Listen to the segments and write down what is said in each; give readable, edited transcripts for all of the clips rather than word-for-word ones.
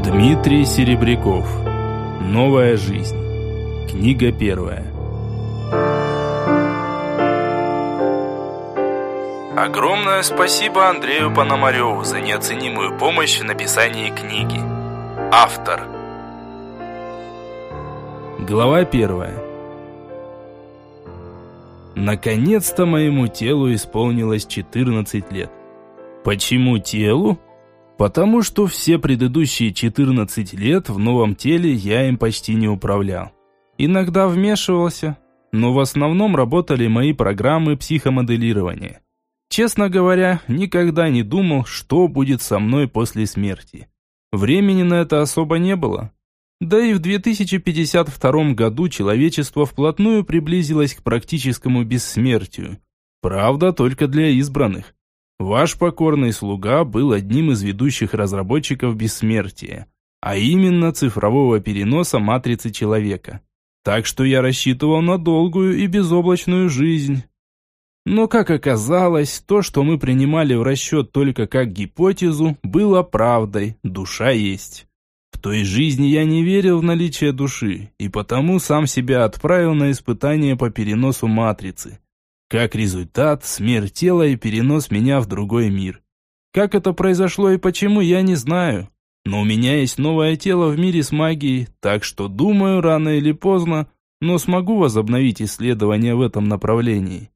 Дмитрий Серебряков. Новая жизнь. Книга первая. Огромное спасибо Андрею Пономареву за неоценимую помощь в написании книги. Автор. Глава первая. Наконец-то моему телу исполнилось 14 лет. Почему телу? Потому что все предыдущие 14 лет в новом теле я им почти не управлял. Иногда вмешивался, но в основном работали мои программы психомоделирования. Честно говоря, никогда не думал, что будет со мной после смерти. Времени на это особо не было. Да и в 2052 году человечество вплотную приблизилось к практическому бессмертию. Правда, только для избранных. Ваш покорный слуга был одним из ведущих разработчиков бессмертия, а именно цифрового переноса матрицы человека. Так что я рассчитывал на долгую и безоблачную жизнь. Но, как оказалось, то, что мы принимали в расчет только как гипотезу, было правдой, душа есть. В той жизни я не верил в наличие души, и потому сам себя отправил на испытание по переносу матрицы. Как результат, смерть тела и перенос меня в другой мир. Как это произошло и почему, я не знаю. Но у меня есть новое тело в мире с магией, так что, думаю, рано или поздно, но смогу возобновить исследования в этом направлении.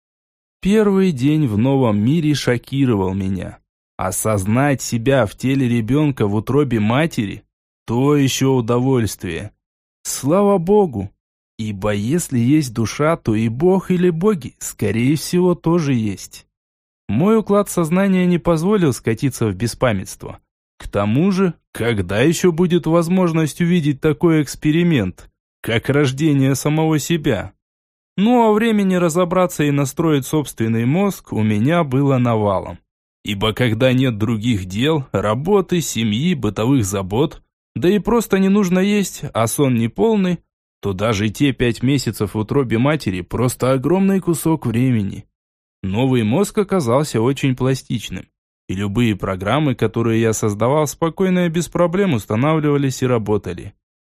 Первый день в новом мире шокировал меня. Осознать себя в теле ребенка в утробе матери – то еще удовольствие. Слава Богу! Ибо если есть душа, то и Бог или боги, скорее всего, тоже есть. Мой уклад сознания не позволил скатиться в беспамятство. К тому же, когда еще будет возможность увидеть такой эксперимент, как рождение самого себя? Ну а времени разобраться и настроить собственный мозг у меня было навалом. Ибо когда нет других дел, работы, семьи, бытовых забот, да и просто не нужно есть, а сон неполный, то даже те 5 месяцев в утробе матери просто огромный кусок времени. Новый мозг оказался очень пластичным, и любые программы, которые я создавал, спокойно и без проблем устанавливались и работали.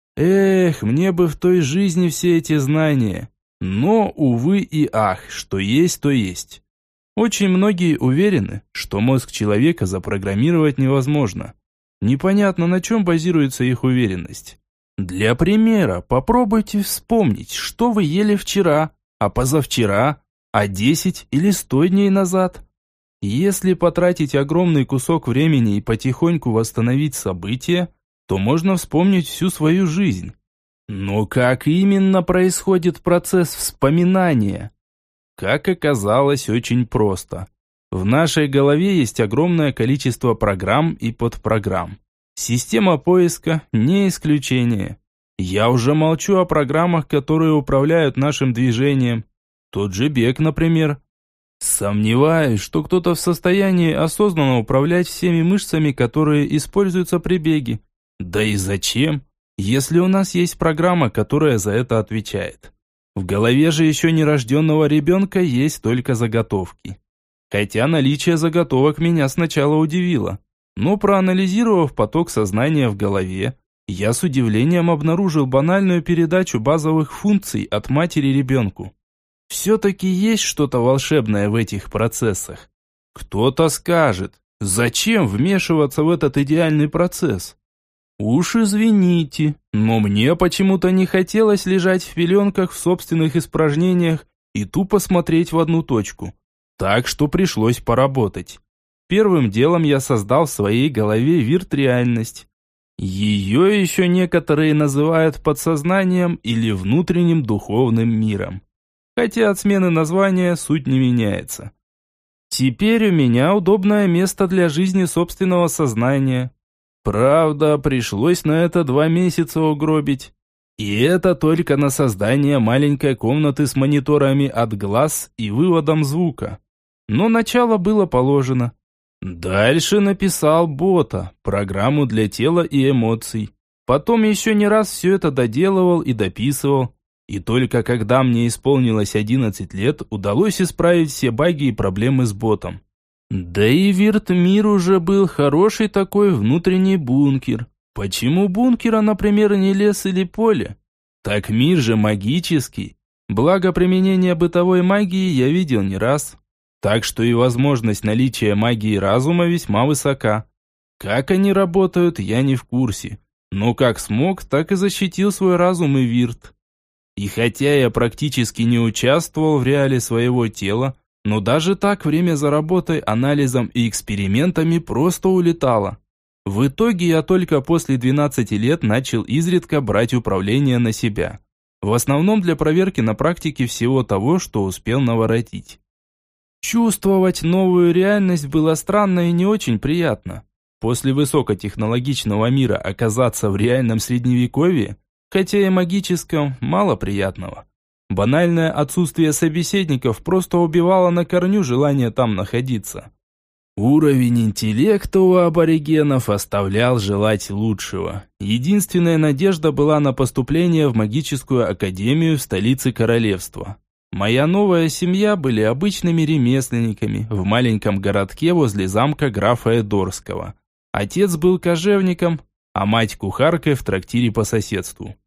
Эх, мне бы в той жизни все эти знания. Но, увы и ах, что есть, то есть. Очень многие уверены, что мозг человека запрограммировать невозможно. Непонятно, на чем базируется их уверенность. Для примера, попробуйте вспомнить, что вы ели вчера, а позавчера, а 10 или 100 дней назад. Если потратить огромный кусок времени и потихоньку восстановить события, то можно вспомнить всю свою жизнь. Но как именно происходит процесс вспоминания? Как оказалось, очень просто. В нашей голове есть огромное количество программ и подпрограмм. Система поиска не исключение. Я уже молчу о программах, которые управляют нашим движением. Тот же бег, например. Сомневаюсь, что кто-то в состоянии осознанно управлять всеми мышцами, которые используются при беге. Да и зачем, если у нас есть программа, которая за это отвечает? В голове же еще нерожденного ребенка есть только заготовки. Хотя наличие заготовок меня сначала удивило. Но проанализировав поток сознания в голове, я с удивлением обнаружил банальную передачу базовых функций от матери ребенку. Все-таки есть что-то волшебное в этих процессах. Кто-то скажет, зачем вмешиваться в этот идеальный процесс? Уж извините, но мне почему-то не хотелось лежать в пеленках в собственных испражнениях и тупо смотреть в одну точку. Так что пришлось поработать. Первым делом я создал в своей голове вирт-реальность. Ее еще некоторые называют подсознанием или внутренним духовным миром. Хотя от смены названия суть не меняется. Теперь у меня удобное место для жизни собственного сознания. Правда, пришлось на это 2 месяца угробить. И это только на создание маленькой комнаты с мониторами от глаз и выводом звука. Но начало было положено. Дальше написал бота, программу для тела и эмоций. Потом еще не раз все это доделывал и дописывал. И только когда мне исполнилось 11 лет, удалось исправить все баги и проблемы с ботом. Да и Виртмир уже был хороший такой внутренний бункер. Почему бункера, например, не лес или поле? Так мир же магический. Благо применения бытовой магии я видел не раз. Так что и возможность наличия магии разума весьма высока. Как они работают, я не в курсе. Но как смог, так и защитил свой разум и вирт. И хотя я практически не участвовал в реале своего тела, но даже так время за работой, анализом и экспериментами просто улетало. В итоге я только после 12 лет начал изредка брать управление на себя. В основном для проверки на практике всего того, что успел наворотить. Чувствовать новую реальность было странно и не очень приятно. После высокотехнологичного мира оказаться в реальном средневековье, хотя и магическом, мало приятного. Банальное отсутствие собеседников просто убивало на корню желание там находиться. Уровень интеллекта у аборигенов оставлял желать лучшего. Единственная надежда была на поступление в магическую академию в столице королевства. Моя новая семья были обычными ремесленниками в маленьком городке возле замка графа Эдорского. Отец был кожевником, а мать кухаркой в трактире по соседству.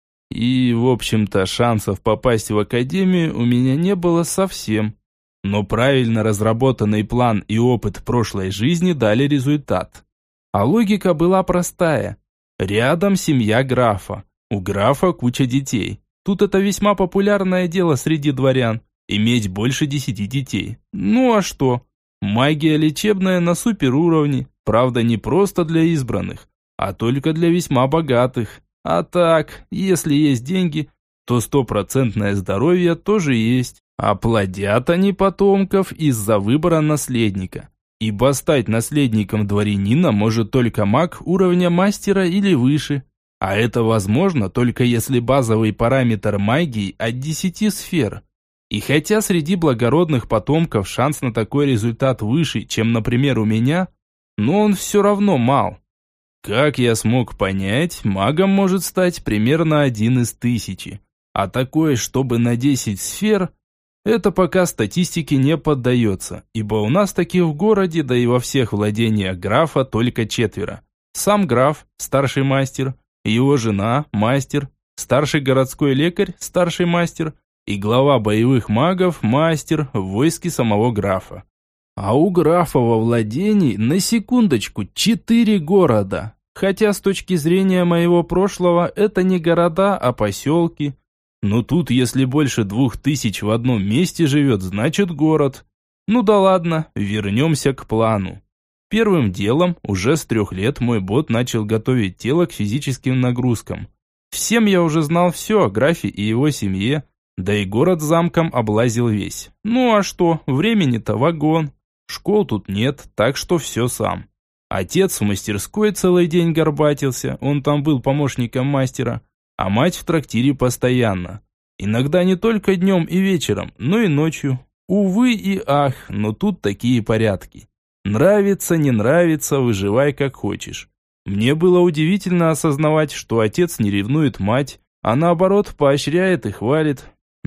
И, в общем-то, шансов попасть в академию у меня не было совсем. Но правильно разработанный план и опыт прошлой жизни дали результат. А логика была простая. Рядом семья графа. У графа куча детей. Тут это весьма популярное дело среди дворян. Иметь больше 10 детей. Ну а что? Магия лечебная на суперуровне. Правда, не просто для избранных, а только для весьма богатых. А так, если есть деньги, то 100% здоровье тоже есть. А плодят они потомков из-за выбора наследника. Ибо стать наследником дворянина может только маг уровня мастера или выше. А это возможно только если базовый параметр магии от 10 сфер. И хотя среди благородных потомков шанс на такой результат выше, чем, например, у меня, но он все равно мал. Как я смог понять, магом может стать примерно 1 из 1000. А такое, чтобы на 10 сфер, это пока статистике не поддается, ибо у нас таких в городе, да и во всех владениях графа только 4. Сам граф, старший мастер, его жена, мастер, старший городской лекарь, старший мастер и глава боевых магов, мастер в войске самого графа. А у графа во владении, на секундочку, 4 города. Хотя с точки зрения моего прошлого это не города, а поселки. Но тут, если больше 2000 в одном месте живет, значит город. Ну да ладно, вернемся к плану. Первым делом, уже с 3 лет мой бот начал готовить тело к физическим нагрузкам. Всем я уже знал все о графе и его семье, да и город с замком облазил весь. Ну а что, времени-то вагон. Школ тут нет, так что все сам. Отец в мастерской целый день горбатился, он там был помощником мастера, а мать в трактире постоянно. Иногда не только днем и вечером, но и ночью. Увы и ах, но тут такие порядки. Нравится, не нравится, выживай как хочешь. Мне было удивительно осознавать, что отец не ревнует мать, а наоборот поощряет и хвалит.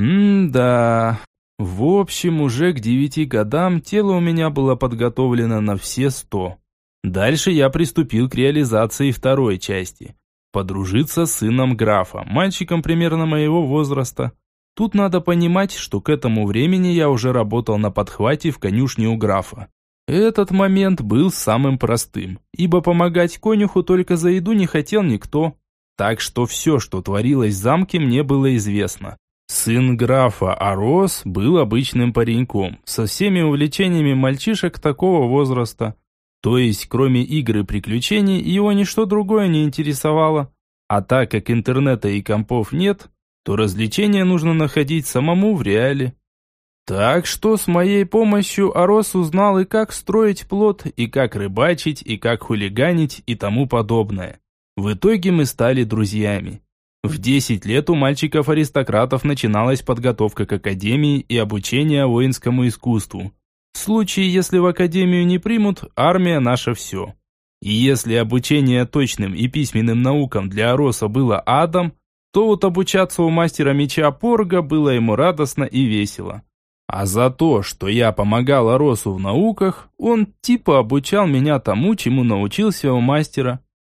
Да. В общем, уже к 9 годам тело у меня было подготовлено на все 100. Дальше я приступил к реализации второй части. Подружиться с сыном графа, мальчиком примерно моего возраста. Тут надо понимать, что к этому времени я уже работал на подхвате в конюшне у графа. Этот момент был самым простым, ибо помогать конюху только за еду не хотел никто. Так что все, что творилось в замке, мне было известно. Сын графа Арос был обычным пареньком, со всеми увлечениями мальчишек такого возраста. То есть, кроме игр и приключений, его ничто другое не интересовало. А так как интернета и компов нет, то развлечения нужно находить самому в реале. Так что с моей помощью Арос узнал и как строить плот, и как рыбачить, и как хулиганить, и тому подобное. В итоге мы стали друзьями. В 10 лет у мальчиков-аристократов начиналась подготовка к академии и обучение воинскому искусству. В случае, если в академию не примут, армия наша все. И если обучение точным и письменным наукам для Ароса было адом, то вот обучаться у мастера меча Порга было ему радостно и весело. А за то, что я помогал Аросу в науках, он типа обучал меня тому, чему научился у мастера.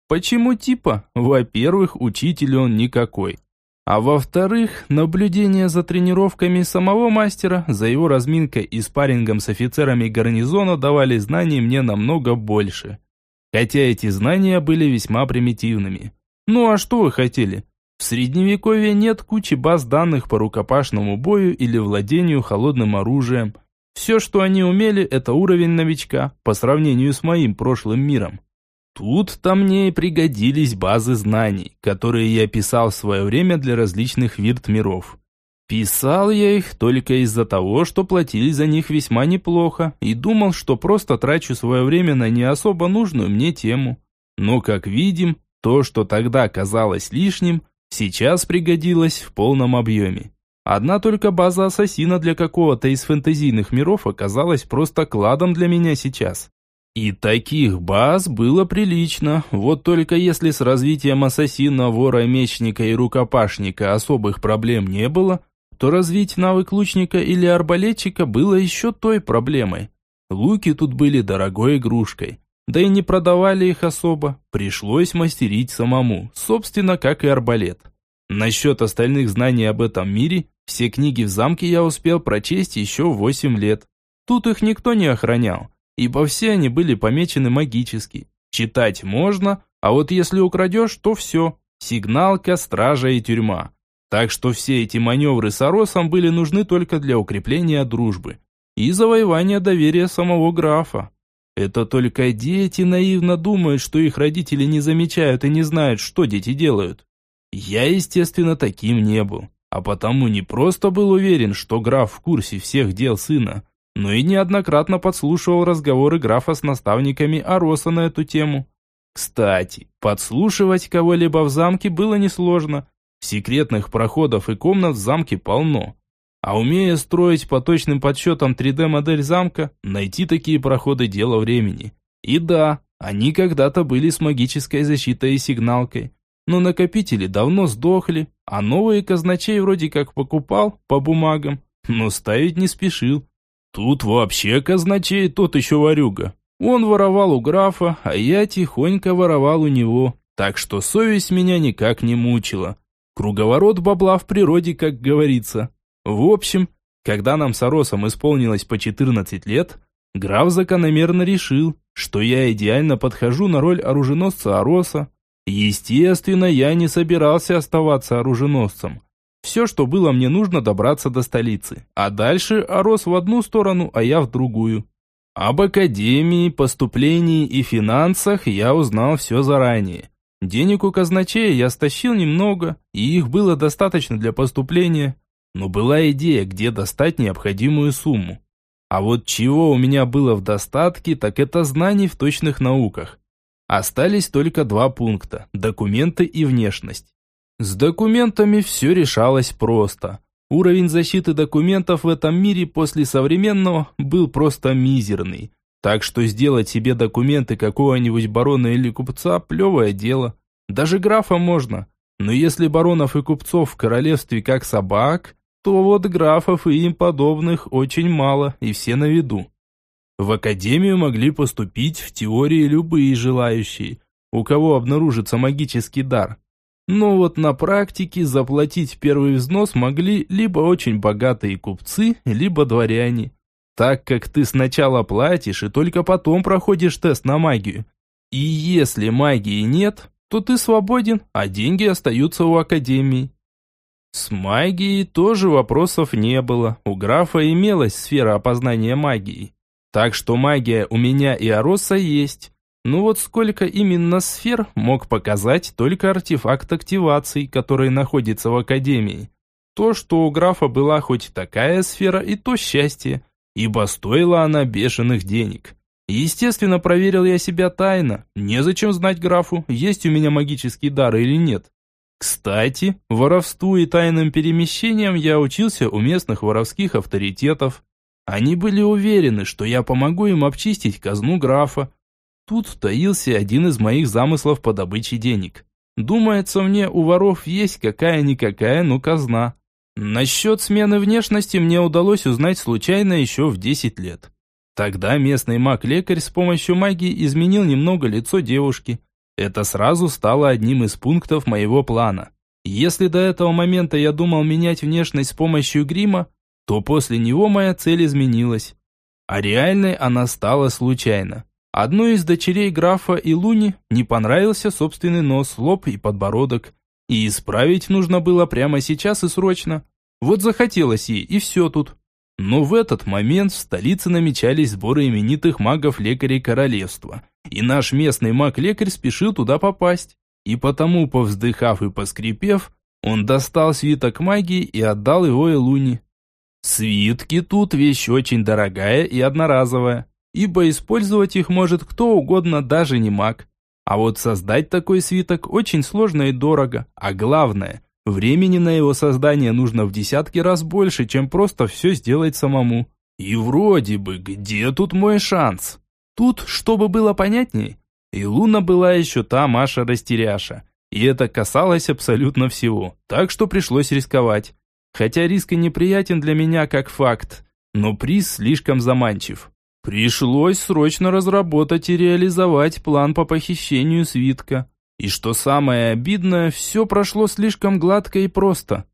Почему типа? Во-первых, учитель он никакой. А во-вторых, наблюдение за тренировками самого мастера, за его разминкой и спаррингом с офицерами гарнизона давали знаний мне намного больше. Хотя эти знания были весьма примитивными. Ну а что вы хотели? В средневековье нет кучи баз данных по рукопашному бою или владению холодным оружием. Все, что они умели, это уровень новичка по сравнению с моим прошлым миром. Тут-то мне и пригодились базы знаний, которые я писал в свое время для различных вирт-миров. Писал я их только из-за того, что платили за них весьма неплохо, и думал, что просто трачу свое время на не особо нужную мне тему. Но, как видим, то, что тогда казалось лишним, сейчас пригодилось в полном объеме. Одна только база ассасина для какого-то из фэнтезийных миров оказалась просто кладом для меня сейчас. И таких баз было прилично, вот только если с развитием ассасина, вора, мечника и рукопашника особых проблем не было, то развить навык лучника или арбалетчика было еще той проблемой. Луки тут были дорогой игрушкой, да и не продавали их особо, пришлось мастерить самому, собственно, как и арбалет. Насчет остальных знаний об этом мире, все книги в замке я успел прочесть еще 8 лет. Тут их никто не охранял, ибо все они были помечены магически. Читать можно, а вот если украдешь, то все, сигналка, стража и тюрьма. Так что все эти маневры с Аросом были нужны только для укрепления дружбы и завоевания доверия самого графа. Это только дети наивно думают, что их родители не замечают и не знают, что дети делают. Я, естественно, таким не был, а потому не просто был уверен, что граф в курсе всех дел сына, но и неоднократно подслушивал разговоры графа с наставниками Ароса на эту тему. Кстати, подслушивать кого-либо в замке было несложно. Секретных проходов и комнат в замке полно. А умея строить по точным подсчетам 3D-модель замка, найти такие проходы – дело времени. И да, они когда-то были с магической защитой и сигналкой. Но накопители давно сдохли, а новые казначей вроде как покупал по бумагам, но ставить не спешил. Тут вообще казначей тот еще ворюга. Он воровал у графа, а я тихонько воровал у него, так что совесть меня никак не мучила. Круговорот бабла в природе, как говорится. В общем, когда нам с Аросом исполнилось по 14 лет, граф закономерно решил, что я идеально подхожу на роль оруженосца Ароса. Естественно, я не собирался оставаться оруженосцем. Все, что было мне нужно, добраться до столицы. А дальше Арос в одну сторону, а я в другую. Об академии, поступлении и финансах я узнал все заранее. Денег у казначея я стащил немного, и их было достаточно для поступления. Но была идея, где достать необходимую сумму. А вот чего у меня было в достатке, так это знаний в точных науках. Остались только 2 пункта – документы и внешность. С документами все решалось просто. Уровень защиты документов в этом мире после современного был просто мизерный. Так что сделать себе документы какого-нибудь барона или купца – плевое дело. Даже графа можно. Но если баронов и купцов в королевстве как собак, то вот графов и им подобных очень мало, и все на виду. В академию могли поступить в теории любые желающие, у кого обнаружится магический дар. Но вот на практике заплатить первый взнос могли либо очень богатые купцы, либо дворяне. Так как ты сначала платишь и только потом проходишь тест на магию. И если магии нет, то ты свободен, а деньги остаются у академии. С магией тоже вопросов не было. У графа имелась сфера опознания магии. Так что магия у меня и Ароса есть. Ну вот сколько именно сфер мог показать только артефакт активации, который находится в академии. То, что у графа была хоть такая сфера, и то счастье, ибо стоила она бешеных денег. Естественно, проверил я себя тайно. Незачем знать графу, есть у меня магический дар или нет. Кстати, воровству и тайным перемещениям я учился у местных воровских авторитетов. Они были уверены, что я помогу им обчистить казну графа. Тут таился один из моих замыслов по добыче денег. Думается мне, у воров есть какая-никакая, но казна. Насчет смены внешности мне удалось узнать случайно еще в 10 лет. Тогда местный маг-лекарь с помощью магии изменил немного лицо девушки. Это сразу стало одним из пунктов моего плана. Если до этого момента я думал менять внешность с помощью грима, то после него моя цель изменилась. А реальной она стала случайно. Одной из дочерей графа Илуни не понравился собственный нос, лоб и подбородок. И исправить нужно было прямо сейчас и срочно. Вот захотелось ей, и все тут. Но в этот момент в столице намечались сборы именитых магов-лекарей королевства. И наш местный маг-лекарь спешил туда попасть. И потому, повздыхав и поскрипев, он достал свиток магии и отдал его Илуни. Свитки тут вещь очень дорогая и одноразовая, ибо использовать их может кто угодно, даже не маг. А вот создать такой свиток очень сложно и дорого, а главное, времени на его создание нужно в десятки раз больше, чем просто все сделать самому. И вроде бы, где тут мой шанс? Тут, чтобы было понятней, Илуна была еще та Маша-растеряша, и это касалось абсолютно всего, так что пришлось рисковать. Хотя риск и неприятен для меня как факт, но приз слишком заманчив. Пришлось срочно разработать и реализовать план по похищению свитка. И что самое обидное, все прошло слишком гладко и просто.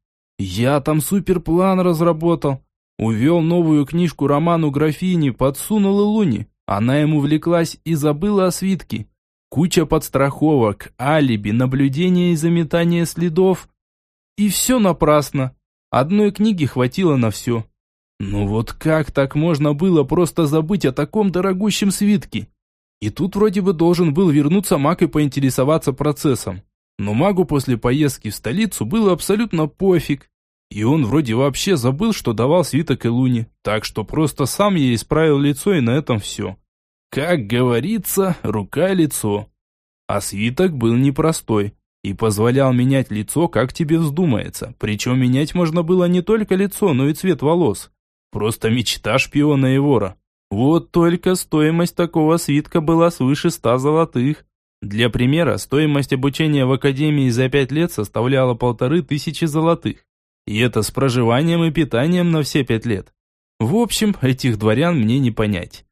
Я там суперплан разработал. Увел новую книжку роману графини, подсунул Илуне. Она ему увлеклась и забыла о свитке. Куча подстраховок, алиби, наблюдения и заметания следов. И все напрасно. Одной книги хватило на все. Ну вот как так можно было просто забыть о таком дорогущем свитке? И тут вроде бы должен был вернуться маг и поинтересоваться процессом. Но магу после поездки в столицу было абсолютно пофиг. И он вроде вообще забыл, что давал свиток Илуне. Так что просто сам ей исправил лицо, и на этом все. Как говорится, рука-лицо. А свиток был непростой и позволял менять лицо, как тебе вздумается. Причем менять можно было не только лицо, но и цвет волос. Просто мечта шпиона и вора. Вот только стоимость такого свитка была свыше 100 золотых. Для примера, стоимость обучения в академии за 5 лет составляла 1500 золотых. И это с проживанием и питанием на все 5 лет. В общем, этих дворян мне не понять.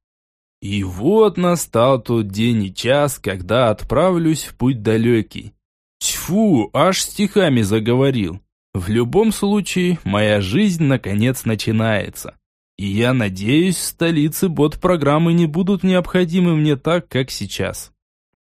И вот настал тот день и час, когда отправлюсь в путь далекий. Тьфу, аж стихами заговорил. В любом случае, моя жизнь наконец начинается. И я надеюсь, в столице бот-программы не будут необходимы мне так, как сейчас.